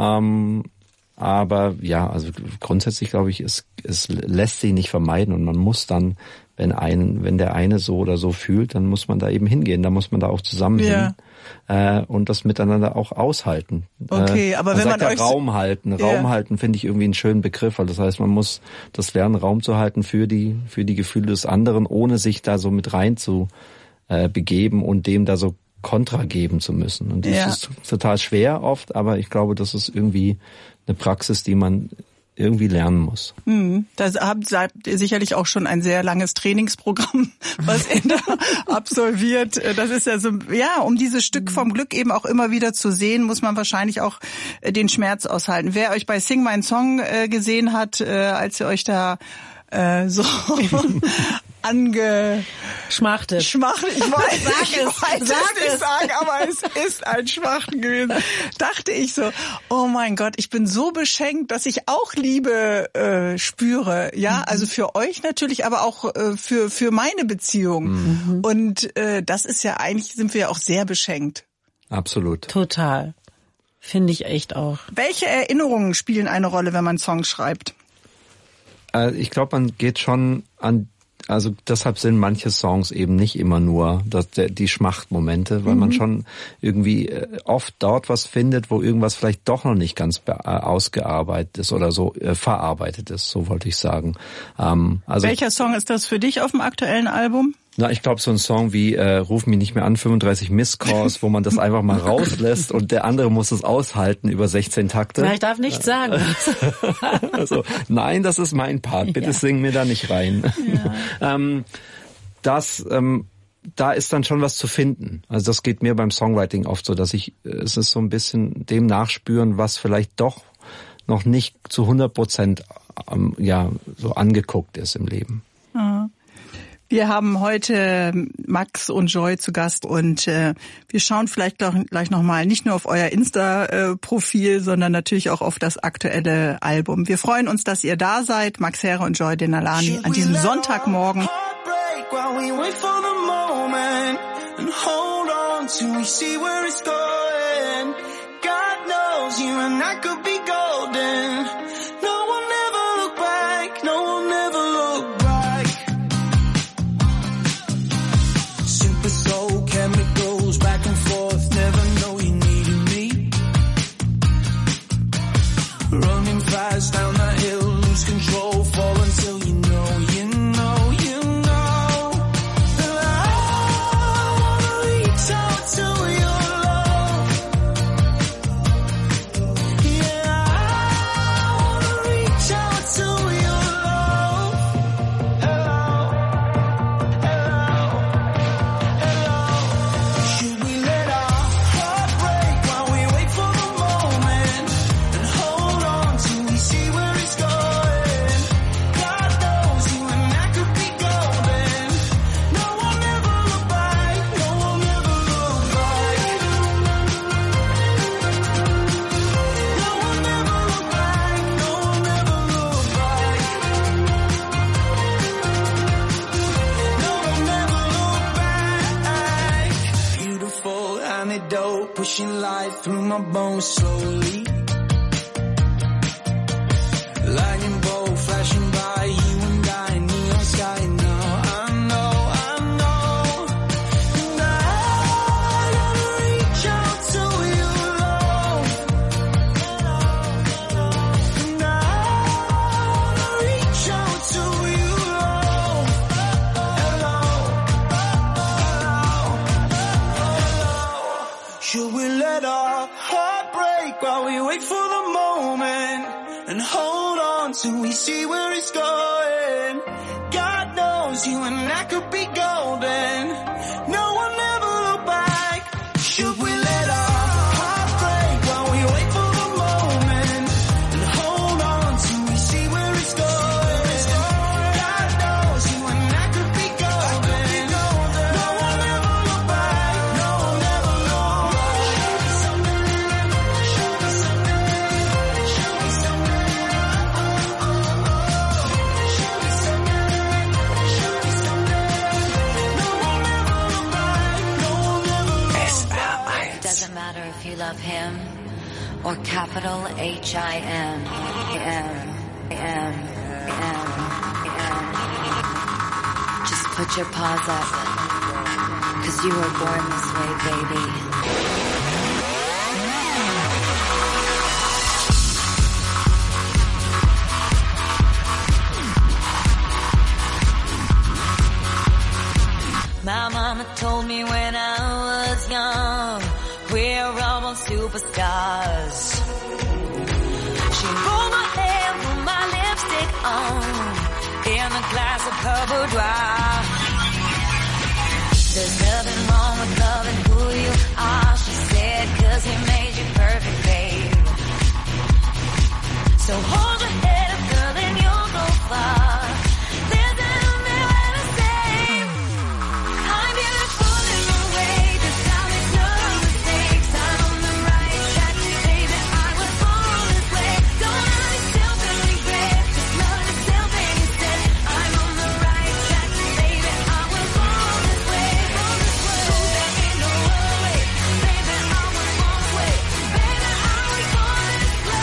Aber also grundsätzlich glaube ich, es lässt sich nicht vermeiden und man muss dann, wenn der eine so oder so fühlt, dann muss man da eben hingehen, dann muss man da auch zusammen hin und das miteinander auch aushalten. Okay, aber wenn man euch Raum halten finde ich irgendwie einen schönen Begriff, weil das heißt, man muss das lernen, Raum zu halten für die Gefühle des anderen, ohne sich da so mit rein zu begeben und dem da so Kontra geben zu müssen. Und das ist total schwer oft, aber ich glaube, das ist irgendwie eine Praxis, die man irgendwie lernen muss. Da habt ihr sicherlich auch schon ein sehr langes Trainingsprogramm, was ihr da absolviert. Das ist ja so, um dieses Stück vom Glück eben auch immer wieder zu sehen, muss man wahrscheinlich auch den Schmerz aushalten. Wer euch bei Sing My Song gesehen hat, als ihr euch da so Schmachtet. Ich weiß es sagen, aber es ist ein Schmachten gewesen. Dachte ich so, oh mein Gott, ich bin so beschenkt, dass ich auch Liebe spüre. Ja, also für euch natürlich, aber auch für meine Beziehung. Und das ist ja eigentlich, sind wir ja auch sehr beschenkt. Absolut. Total. Finde ich echt auch. Welche Erinnerungen spielen eine Rolle, wenn man Songs schreibt? Ich glaube, man geht schon also deshalb sind manche Songs eben nicht immer nur die Schmachtmomente, weil man schon irgendwie oft dort was findet, wo irgendwas vielleicht doch noch nicht ganz ausgearbeitet ist oder so verarbeitet ist, so wollte ich sagen. Also welcher Song ist das für dich auf dem aktuellen Album? Na, ich glaube, so ein Song wie Ruf mich nicht mehr an, 35 Missed Calls, wo man das einfach mal rauslässt und der andere muss es aushalten über 16 Takte. Na, ich darf nichts sagen. Also, nein, das ist mein Part, bitte sing mir da nicht rein. Ja. Da ist dann schon was zu finden. Also das geht mir beim Songwriting oft so, dass es ist so ein bisschen dem nachspüren, was vielleicht doch noch nicht zu 100% so angeguckt ist im Leben. Mhm. Wir haben heute Max und Joy zu Gast und wir schauen vielleicht gleich nochmal nicht nur auf euer Insta-Profil, sondern natürlich auch auf das aktuelle Album. Wir freuen uns, dass ihr da seid, Max Herre und Joy Denalani, an diesem Sonntagmorgen. Down that hill, lose control, fall until you know. And I wanna reach out to your love. Yeah, I wanna reach out to your love. Hello. Should we let our heart break while we wait for the moment and hold on till we see where it's going? God knows you and I could be golden. No one ever look back, no one ever look back. No one ever look back, no one ever look back. No one ever look back. Beautiful antidote, pushing life through my bones slowly. Lightning bolt flashing by, you and I, neon sky. Now I know. And I gotta reach out to your love. And I wanna reach out to your love. Hello. Should we let our heart break while we wait for the moment and hold on till we see where it's going? God knows you and I could be golden. No one ever look back. Should we let our heart break while we wait for the moment and hold on till we see where it's going? God knows you and I could be golden. No one ever look back. No one ever look back. Show me something. Show me something. Show me something. Show me something. No one ever look back. No one ever look back. Doesn't matter if you love him or capital H-I-M. Just put your paws up, 'cause you were born this way, baby. My mama told me when I was young, we're all born superstars. She rolled my hair, put my lipstick on, in a glass of her boudoir. There's nothing wrong with loving who you are, she said, 'cause he made you perfect, babe. So hold your head up, girl, and you'll go far. There's nothing left to say. I'm beautiful in my way, 'cause I make no mistakes. I'm on the right track, baby, I was born this way. Don't hurt yourself and regret, just love yourself instead. I'm on the right track, baby, I was born this way. There ain't no other way, baby, I was born this way. Baby, I was born this way.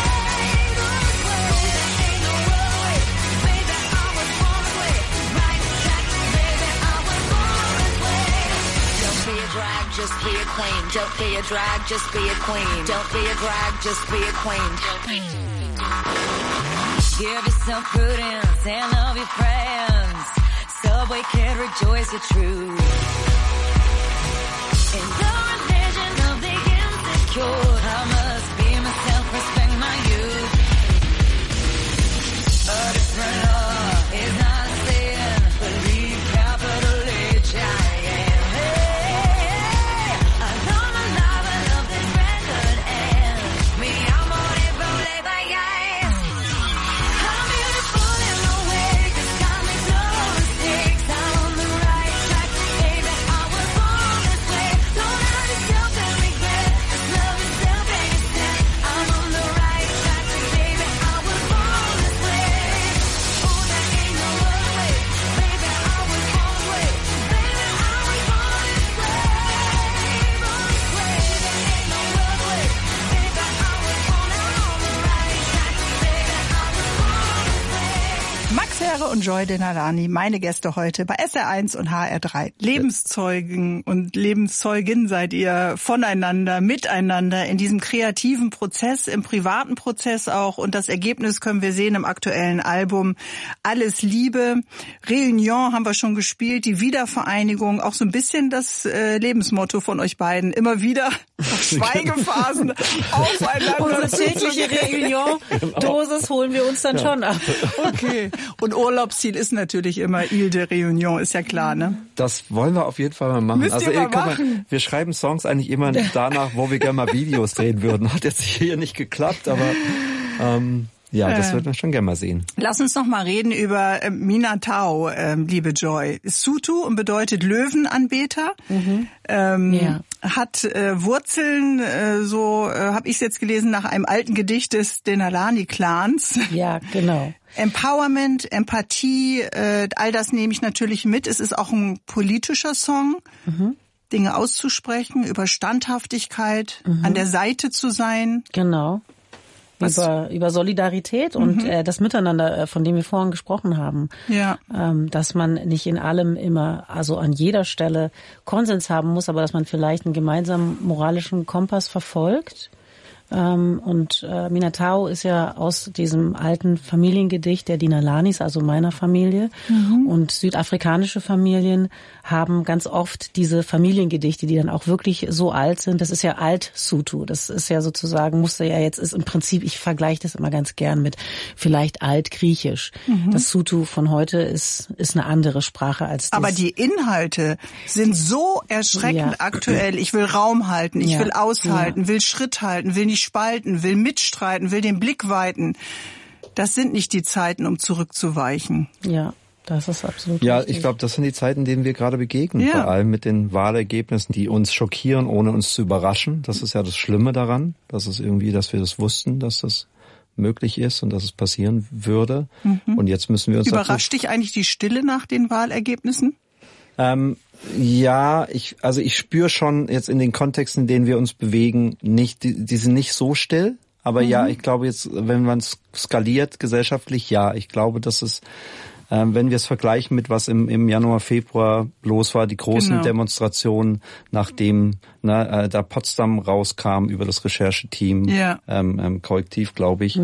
There ain't no other way, baby, I was born this way. Right track, baby, I was born this way. Don't be a drag, just be a queen. Don't be a drag, just be a queen. Don't be a drag, just be a queen. Give yourself prudence and love your friends. Subway can rejoice the truth. In the religion of the insecure, I must be myself, respect my youth. A different love is not a sin. Believe capital H-I-M. Hey, I know my life, I love this record and me, I'm on it, rolling by eyes. I'm beautiful in my way, 'cause I make no mistakes. I'm on the right track, baby, I was born this way. Don't hurt yourself and regret, just love yourself instead. I'm on the right track, baby, I was born this way. Oh, there ain't no other way, baby, I was born this way. Baby, I was born this way. Born this way, there ain't no other way, baby, I was born on the right track, baby, I was born this way. Max Herre und Joy Denalani, meine Gäste heute bei SR1 und HR3. Lebenszeugen und Lebenszeugin seid ihr voneinander, miteinander in diesem kreativen Prozess, im privaten Prozess auch. Und das Ergebnis können wir sehen im aktuellen Album Alles Liebe. Réunion haben wir schon gespielt, die Wiedervereinigung, auch so ein bisschen das Lebensmotto von euch beiden. Immer wieder Schweigephasen aufeinander. Unsere tägliche Réunion-Dosis holen wir uns dann schon ab. Okay. Und Urlaubsziel ist natürlich immer Ile de Réunion, ist ja klar, ne? Das wollen wir auf jeden Fall mal machen. Müsst ihr mal machen. Wir schreiben Songs eigentlich immer danach, wo wir gerne mal Videos drehen würden. Hat jetzt hier nicht geklappt, aber ja, das würden wir schon gerne mal sehen. Lass uns noch mal reden über Minatao, liebe Joy. Ist Sutu und bedeutet Löwenanbeter. Hat Wurzeln, so habe ich es jetzt gelesen, nach einem alten Gedicht des Denalani-Clans. Ja, genau. Empowerment, Empathie, all das nehme ich natürlich mit. Es ist auch ein politischer Song, Dinge auszusprechen, über Standhaftigkeit, an der Seite zu sein. Genau. Über Solidarität und das Miteinander, von dem wir vorhin gesprochen haben. Ja. Dass man nicht in allem immer, also an jeder Stelle Konsens haben muss, aber dass man vielleicht einen gemeinsamen moralischen Kompass verfolgt. Und Minatao ist ja aus diesem alten Familiengedicht der Dinalanis, also meiner Familie. Und südafrikanische Familien haben ganz oft diese Familiengedichte, die dann auch wirklich so alt sind. Das ist ja Alt-Sotho. Das ist ja sozusagen, ist im Prinzip, ich vergleiche das immer ganz gern mit vielleicht Altgriechisch. Das Sotho von heute ist eine andere Sprache als das. Aber die Inhalte sind so erschreckend aktuell. Ich will Raum halten, ich will aushalten, will Schritt halten, will nicht spalten, will mitstreiten, will den Blick weiten. Das sind nicht die Zeiten, um zurückzuweichen. Ja. Das ist absolut Ja, richtig. Ich glaube, das sind die Zeiten, denen wir gerade begegnen. Vor allem mit den Wahlergebnissen, die uns schockieren, ohne uns zu überraschen. Das ist ja das Schlimme daran. Das ist irgendwie, dass wir das wussten, dass das möglich ist und dass es passieren würde. Und jetzt müssen wir uns... Überrascht dich eigentlich die Stille nach den Wahlergebnissen? Ja, ich spüre schon jetzt in den Kontexten, in denen wir uns bewegen, nicht, die sind nicht so still. Aber ja, ich glaube jetzt, wenn man es skaliert gesellschaftlich, ja, ich glaube, dass es... wenn wir es vergleichen mit was im Januar, Februar los war, die großen Demonstrationen, nachdem da Potsdam rauskam über das Rechercheteam, Korrektiv, glaube ich.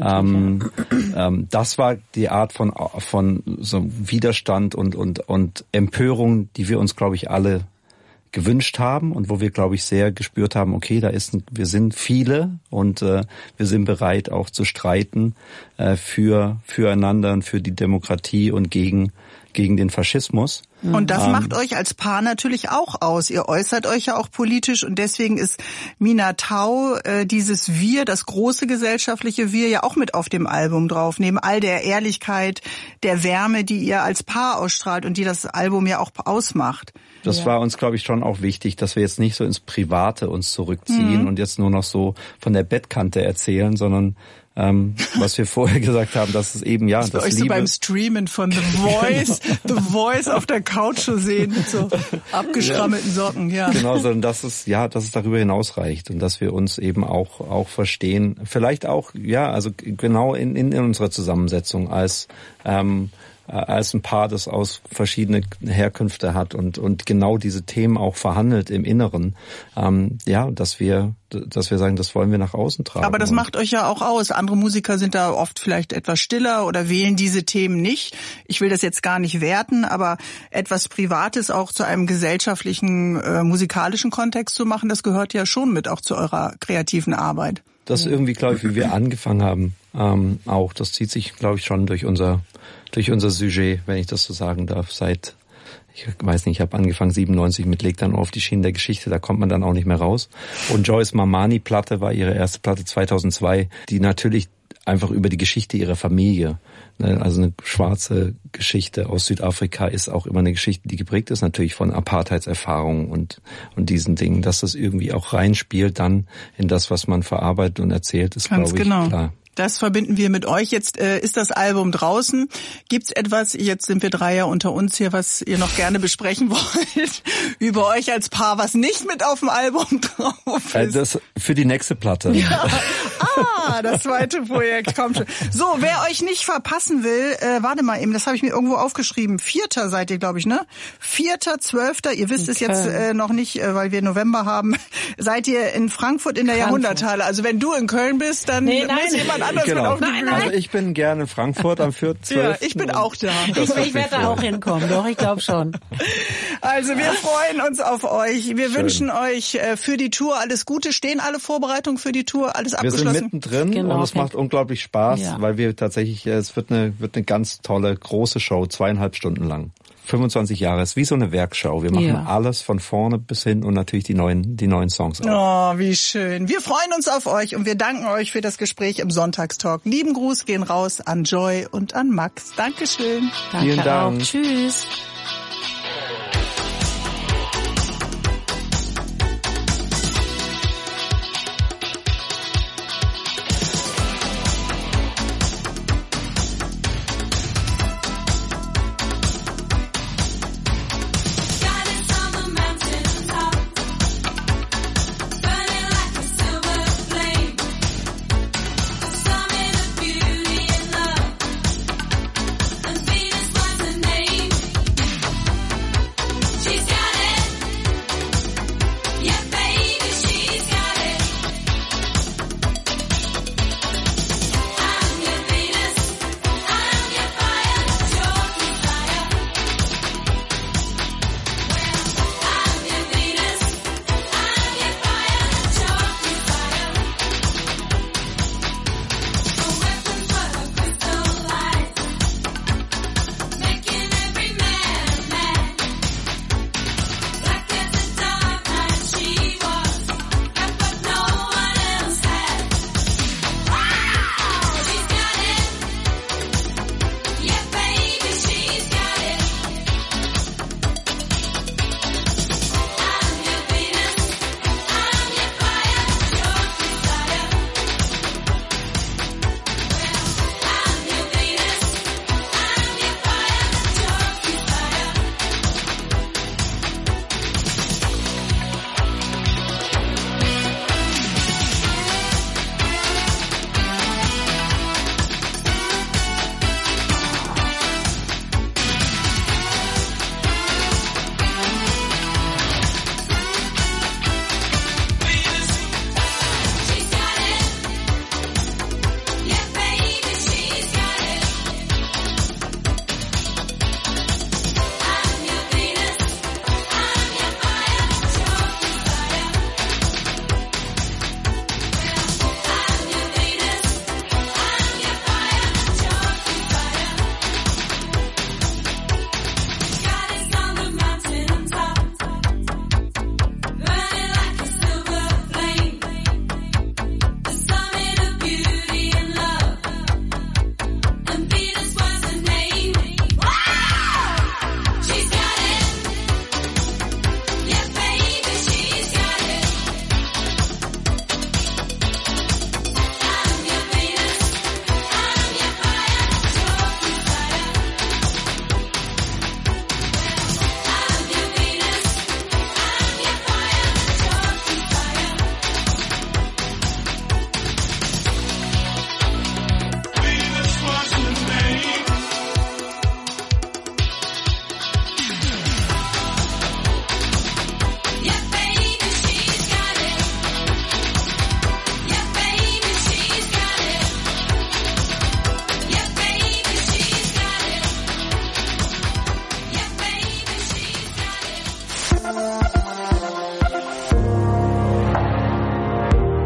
Das war die Art von so Widerstand und Empörung, die wir uns, glaube ich, alle gewünscht haben und wo wir, glaube ich, sehr gespürt haben, okay, wir sind viele und wir sind bereit auch zu streiten füreinander und für die Demokratie und gegen den Faschismus. Und das macht euch als Paar natürlich auch aus. Ihr äußert euch ja auch politisch und deswegen ist Minatao, dieses Wir, das große gesellschaftliche Wir, ja auch mit auf dem Album drauf. Neben all der Ehrlichkeit, der Wärme, die ihr als Paar ausstrahlt und die das Album ja auch ausmacht. Das war uns, glaube ich, schon auch wichtig, dass wir jetzt nicht so ins Private uns zurückziehen und jetzt nur noch so von der Bettkante erzählen, sondern was wir vorher gesagt haben, dass es eben das euch Liebe so beim Streamen von The Voice auf der Couch zu sehen mit so abgeschrammelten Socken, Genau, sondern dass es darüber hinaus reicht und dass wir uns eben auch verstehen, vielleicht auch, also genau in unserer Zusammensetzung als ein Paar, das aus verschiedene Herkünfte hat und genau diese Themen auch verhandelt im Inneren, dass wir sagen, das wollen wir nach außen tragen. Aber das macht euch ja auch aus. Andere Musiker sind da oft vielleicht etwas stiller oder wählen diese Themen nicht. Ich will das jetzt gar nicht werten, aber etwas Privates auch zu einem gesellschaftlichen, musikalischen Kontext zu machen, das gehört ja schon mit auch zu eurer kreativen Arbeit. Das irgendwie, glaube ich, wie wir angefangen haben, auch. Das zieht sich, glaube ich, schon durch unser Sujet, wenn ich das so sagen darf, ich weiß nicht, ich habe angefangen 97 mit Leg dann auf die Schienen der Geschichte, da kommt man dann auch nicht mehr raus. Und Joyce Mamani-Platte war ihre erste Platte 2002, die natürlich einfach über die Geschichte ihrer Familie, also eine schwarze Geschichte aus Südafrika ist auch immer eine Geschichte, die geprägt ist natürlich von Apartheidserfahrungen und diesen Dingen, dass das irgendwie auch reinspielt dann in das, was man verarbeitet und erzählt, ist, glaube ich, klar. Das verbinden wir mit euch. Jetzt ist das Album draußen. Gibt's etwas, jetzt sind wir drei ja unter uns hier, was ihr noch gerne besprechen wollt über euch als Paar, was nicht mit auf dem Album drauf ist? Das für die nächste Platte. Ja. Das zweite Projekt kommt schon. So, wer euch nicht verpassen will, warte mal eben, das habe ich mir irgendwo aufgeschrieben. 4. seid ihr, glaube ich, ne? 4.12. Ihr wisst es jetzt noch nicht, weil wir November haben. Seid ihr in Frankfurt in der Jahrhunderthalle. Also wenn du in Köln bist, dann muss jemand anders mit auf die Bühne. Also ich bin gerne in Frankfurt am 4.12. Ja, ich bin auch da. Ich werde da auch hinkommen, doch, ich glaube schon. Also wir freuen uns auf euch. Wir wünschen euch für die Tour alles Gute. Stehen alle Vorbereitungen für die Tour? Alles abgeschlossen? Wir sind mittendrin und es macht unglaublich Spaß, weil wir tatsächlich, es wird eine ganz tolle, große Show, 2,5 Stunden lang. 25 Jahre, ist wie so eine Werkschau. Wir machen alles von vorne bis hin und natürlich die neuen Songs auch. Oh, wie schön. Wir freuen uns auf euch und wir danken euch für das Gespräch im Sonntagstalk. Lieben Gruß gehen raus an Joy und an Max. Dankeschön. Vielen Dank. Auch. Tschüss.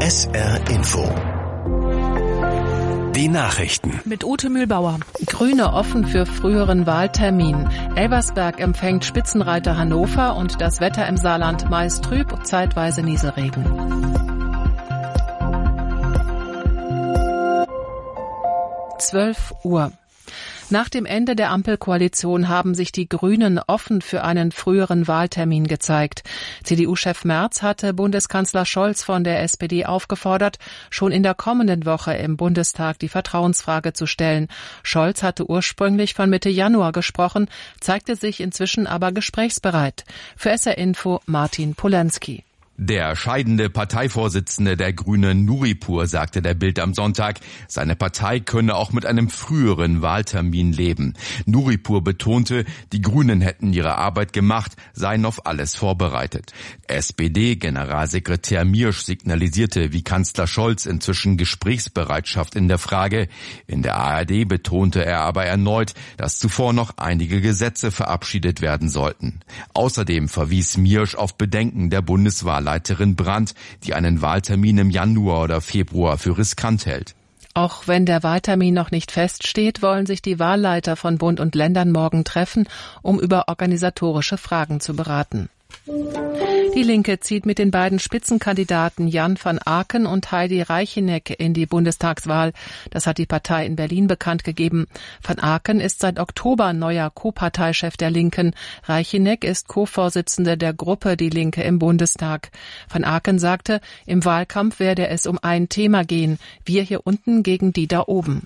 SR Info. Die Nachrichten. Mit Ute Mühlbauer. Grüne offen für früheren Wahltermin. Elversberg empfängt Spitzenreiter Hannover und das Wetter im Saarland meist trüb, zeitweise Nieselregen. Uhr. Nach dem Ende der Ampelkoalition haben sich die Grünen offen für einen früheren Wahltermin gezeigt. CDU-Chef Merz hatte Bundeskanzler Scholz von der SPD aufgefordert, schon in der kommenden Woche im Bundestag die Vertrauensfrage zu stellen. Scholz hatte ursprünglich von Mitte Januar gesprochen, zeigte sich inzwischen aber gesprächsbereit. Für SR Info Martin Polansky. Der scheidende Parteivorsitzende der Grünen Nuripur sagte der Bild am Sonntag, seine Partei könne auch mit einem früheren Wahltermin leben. Nuripur betonte, die Grünen hätten ihre Arbeit gemacht, seien auf alles vorbereitet. SPD-Generalsekretär Miersch signalisierte wie Kanzler Scholz inzwischen Gesprächsbereitschaft in der Frage. In der ARD betonte er aber erneut, dass zuvor noch einige Gesetze verabschiedet werden sollten. Außerdem verwies Miersch auf Bedenken der Bundeswahlleiterin Brandt, die einen Wahltermin im Januar oder Februar für riskant hält. Auch wenn der Wahltermin noch nicht feststeht, wollen sich die Wahlleiter von Bund und Ländern morgen treffen, um über organisatorische Fragen zu beraten. Die Linke zieht mit den beiden Spitzenkandidaten Jan van Aken und Heidi Reicheneck in die Bundestagswahl. Das hat die Partei in Berlin bekannt gegeben. Van Aken ist seit Oktober neuer Co-Parteichef der Linken. Reicheneck ist Co-Vorsitzende der Gruppe Die Linke im Bundestag. Van Aken sagte, im Wahlkampf werde es um ein Thema gehen. Wir hier unten gegen die da oben.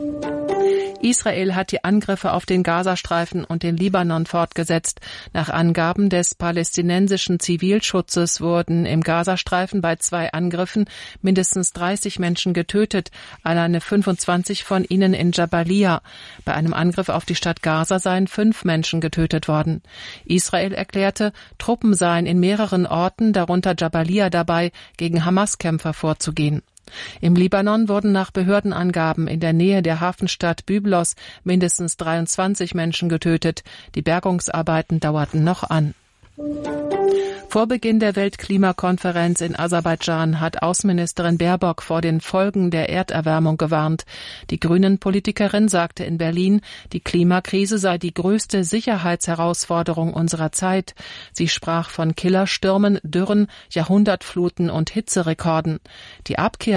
Israel hat die Angriffe auf den Gazastreifen und den Libanon fortgesetzt. Nach Angaben des palästinensischen Zivilschutzes wurden im Gazastreifen bei 2 Angriffen mindestens 30 Menschen getötet, alleine 25 von ihnen in Jabalia. Bei einem Angriff auf die Stadt Gaza seien 5 Menschen getötet worden. Israel erklärte, Truppen seien in mehreren Orten, darunter Jabalia, dabei, gegen Hamas-Kämpfer vorzugehen. Im Libanon wurden nach Behördenangaben in der Nähe der Hafenstadt Byblos mindestens 23 Menschen getötet. Die Bergungsarbeiten dauerten noch an. Vor Beginn der Weltklimakonferenz in Aserbaidschan hat Außenministerin Baerbock vor den Folgen der Erderwärmung gewarnt. Die Grünen-Politikerin sagte in Berlin, die Klimakrise sei die größte Sicherheitsherausforderung unserer Zeit. Sie sprach von Killerstürmen, Dürren, Jahrhundertfluten und Hitzerekorden. Die Abkehr